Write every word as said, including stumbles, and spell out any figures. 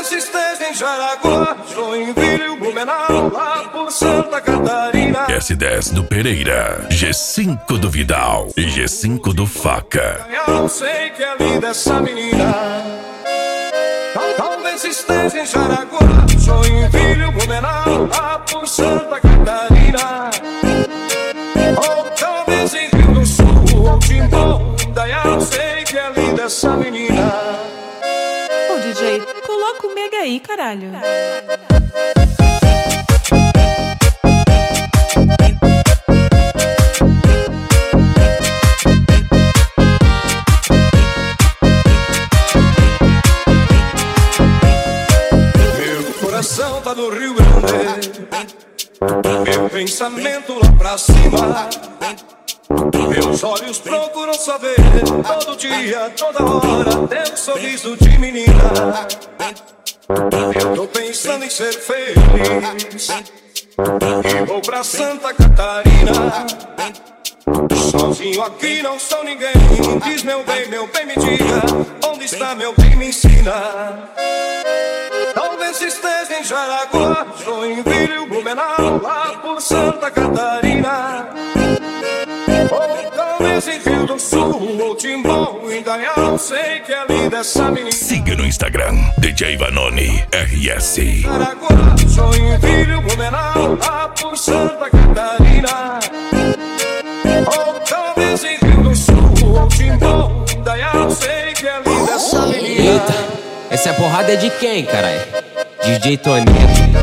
Talvez esteja em Jaraguá, Joinville, Blumenau, lá por Santa Catarina. S dez do Pereira, G cinco do Vidal e G cinco do Faca. Eu sei que é linda essa menina. Talvez esteja em Jaraguá, Joinville, Blumenau, lá por Santa Catarina. Ou talvez em Rio do Sul ou Timbó. Daí eu sei que é linda essa menina. Ô D J, coloca o mega aí, caralho. Meu coração tá no Rio Grande, meu pensamento lá pra cima. Meus olhos procuram saber todo dia, toda hora, teu sorriso de menina. Eu tô pensando em ser feliz e vou pra Santa Catarina. Sozinho aqui não sou ninguém. Diz meu bem, meu bem, me diga onde está meu bem, me ensina. Talvez esteja em Jaraguá, Joinville, Blumenau, lá por Santa Catarina. Ou talvez em Rio do Sul ou Timbó, ainda eu sei que é linda essa menina. Siga no Instagram, D J Vanoni R S. Jaraguá, Joinville, Blumenau, lá por Santa Catarina. Ou talvez em Rio do Sul ou Timbó, ainda eu sei que é linda essa menina. Eita, essa porrada é de quem, caralho? D J Toninho.